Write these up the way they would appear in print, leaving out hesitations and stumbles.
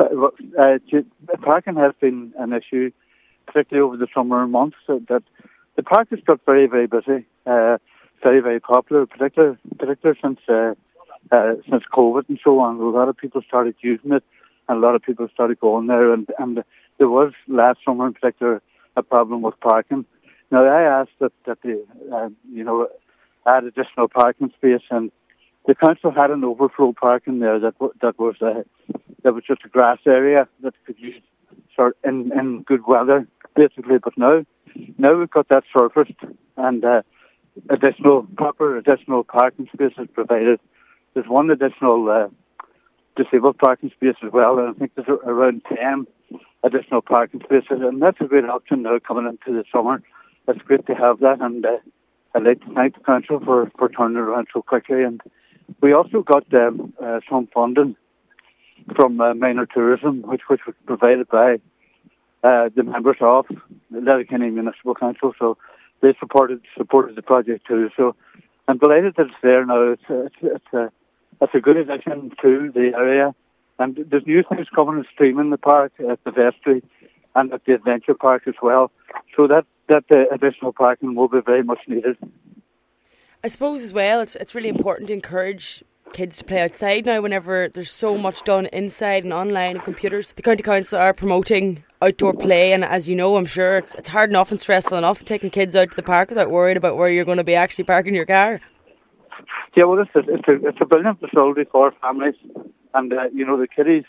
Parking has been an issue, particularly over the summer months. That the park has got very, very busy, very, very popular, particularly since COVID and so on. A lot of people started using it, and a lot of people started going there. And there was last summer in particular a problem with parking. Now I asked that they add additional parking space, and the council had an overflow parking there that was just a grass area that could use in good weather, basically. But now we've got that surfaced, and proper additional parking spaces provided. There's one additional disabled parking space as well, and I think there's around 10 additional parking spaces, and that's a great option now coming into the summer. It's great to have that, and I'd like to thank the council for turning it around so quickly. And we also got some funding from Minor Tourism, which was provided by the members of the Letterkenny Municipal Council, so they supported the project too. So I'm delighted that it's there now. It's a good addition to the area, and there's new things coming in stream in the park at the vestry and at the adventure park as well. So that additional parking will be very much needed. I suppose as well, it's really important to encourage kids to play outside now whenever there's so much done inside and online and computers. The County Council are promoting outdoor play, and as you know, I'm sure it's hard enough and stressful enough taking kids out to the park without worrying about where you're going to be actually parking your car. Yeah, well, it's a brilliant facility for families, and the kiddies'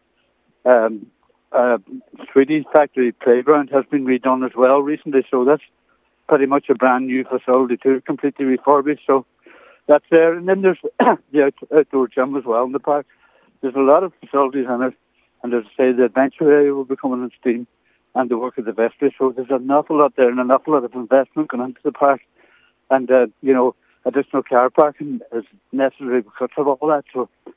3D Factory playground has been redone as well recently, so that's pretty much a brand new facility too, completely refurbished. So that's there, and then there's the outdoor gym as well in the park. There's a lot of facilities in it, and as I say, the adventure area will be coming on stream, and the work of the vestry. So there's an awful lot there, and an awful lot of investment going into the park, and additional car parking is necessary because of all that. So